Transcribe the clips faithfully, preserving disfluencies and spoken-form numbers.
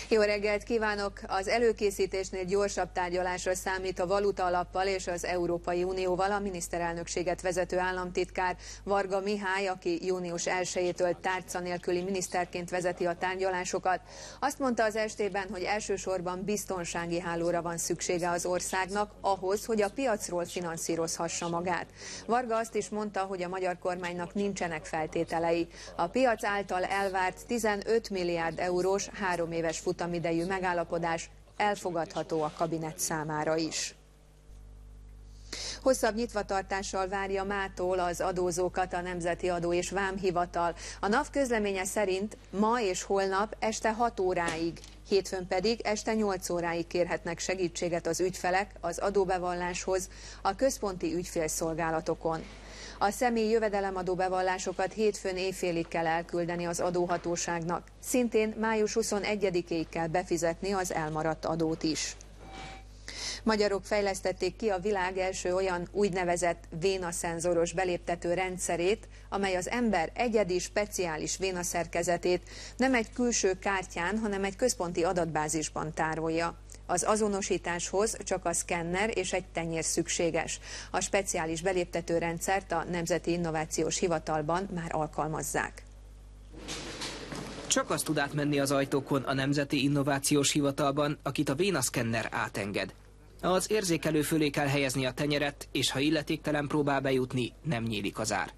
Jó reggelt kívánok! Az előkészítésnél gyorsabb tárgyalásra számít a Valuta Alappal és az Európai Unióval a miniszterelnökséget vezető államtitkár Varga Mihály, aki június elsejétől tárca nélküli miniszterként vezeti a tárgyalásokat. Azt mondta az estében, hogy elsősorban biztonsági hálóra van szüksége az országnak ahhoz, hogy a piacról finanszírozhassa magát. Varga azt is mondta, hogy a magyar kormánynak nincsenek feltételei. A piac által elvárt tizenöt milliárd eurós három éves futamidejű megállapodás elfogadható a kabinet számára is. Hosszabb nyitvatartással várja mától az adózókat a Nemzeti Adó és Vámhivatal. A NAV közleménye szerint ma és holnap este hat óráig, hétfőn pedig este nyolc óráig kérhetnek segítséget az ügyfelek az adóbevalláshoz a központi ügyfélszolgálatokon. A személyi jövedelemadó bevallásokat hétfőn éjfélig kell elküldeni az adóhatóságnak. Szintén május huszonegyedikéig kell befizetni az elmaradt adót is. Magyarok fejlesztették ki a világ első olyan úgynevezett vénaszenzoros beléptető rendszerét, amely az ember egyedi, speciális vénaszerkezetét nem egy külső kártyán, hanem egy központi adatbázisban tárolja. Az azonosításhoz csak a szkenner és egy tenyér szükséges. A speciális beléptető rendszert a Nemzeti Innovációs Hivatalban már alkalmazzák. Csak az tud átmenni az ajtókon a Nemzeti Innovációs Hivatalban, akit a vénaszkenner átenged. Az érzékelő fölé kell helyezni a tenyeret, és ha illetéktelen próbál bejutni, nem nyílik az ár.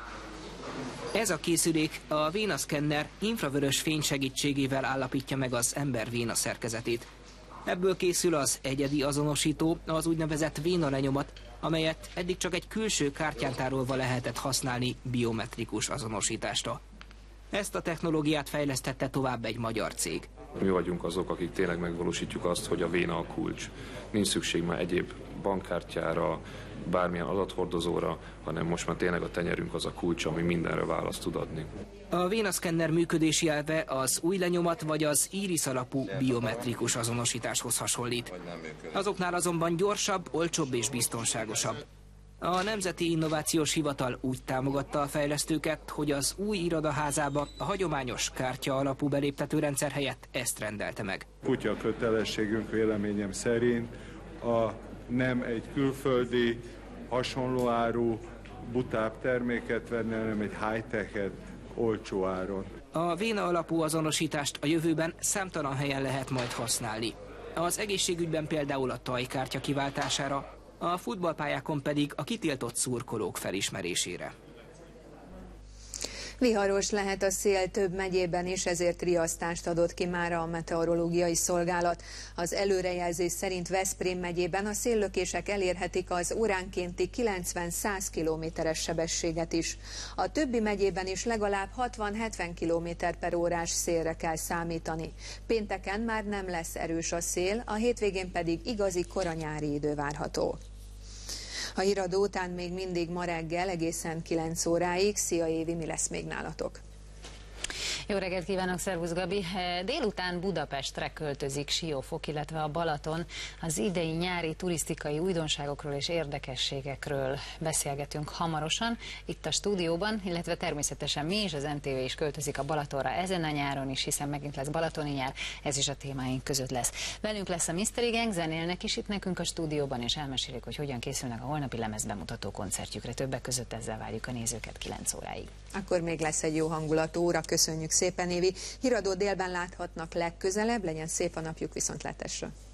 Ez a készülék, a vénaszkenner infravörös fény segítségével állapítja meg az ember véna szerkezetét. Ebből készül az egyedi azonosító, az úgynevezett vénalenyomat, amelyet eddig csak egy külső kártyán tárolva lehetett használni biometrikus azonosításra. Ezt a technológiát fejlesztette tovább egy magyar cég. Mi vagyunk azok, akik tényleg megvalósítjuk azt, hogy a véna a kulcs. Nincs szükség már egyéb bankkártyára, bármilyen adathordozóra, hanem most már tényleg a tenyerünk az a kulcs, ami mindenre választ tud adni. A vénaszkenner működési elve az új lenyomat vagy az íris alapú biometrikus azonosításhoz hasonlít. Azoknál azonban gyorsabb, olcsóbb és biztonságosabb. A Nemzeti Innovációs Hivatal úgy támogatta a fejlesztőket, hogy az új irodaházába a hagyományos kártya alapú beléptetőrendszer helyett ezt rendelte meg. Kutya kötelességünk véleményem szerint a nem egy külföldi, hasonló áru, butább terméket venni, hanem egy high-tech-et olcsó áron. A véna alapú azonosítást a jövőben számtalan helyen lehet majd használni. Az egészségügyben például a tajkártya kiváltására, a futballpályákon pedig a kitiltott szurkolók felismerésére. Viharos lehet a szél több megyében is, ezért riasztást adott ki mára a meteorológiai szolgálat. Az előrejelzés szerint Veszprém megyében a széllökések elérhetik az óránkénti kilencven-száz kilométeres sebességet is. A többi megyében is legalább hatvan-hetven kilométer per órás szélre kell számítani. Pénteken már nem lesz erős a szél, a hétvégén pedig igazi koranyári idő várható. A híradó után még mindig ma reggel egészen kilenc óráig. Szia Évi, mi lesz még nálatok? Jó reggelt kívánok, szervusz Gabi! Délután Budapestre költözik Siófok, illetve a Balaton. Az idei nyári turisztikai újdonságokról és érdekességekről beszélgetünk hamarosan itt a stúdióban, illetve természetesen mi is, az en té vé is költözik a Balatonra ezen a nyáron is, hiszen megint lesz balatoni nyár, ez is a témáink között lesz. Velünk lesz a Mystery Gang, zenélnek is itt nekünk a stúdióban, és elmesélik, hogy hogyan készülnek a holnapi lemezbemutató koncertjükre. Többek között ezzel várjuk a nézőket kilenc óráig. Akkor még lesz egy jó hangulatú óra, köszönjük szépen, Évi. Híradó délben láthatnak legközelebb, legyen szép a napjuk, viszontlátásra!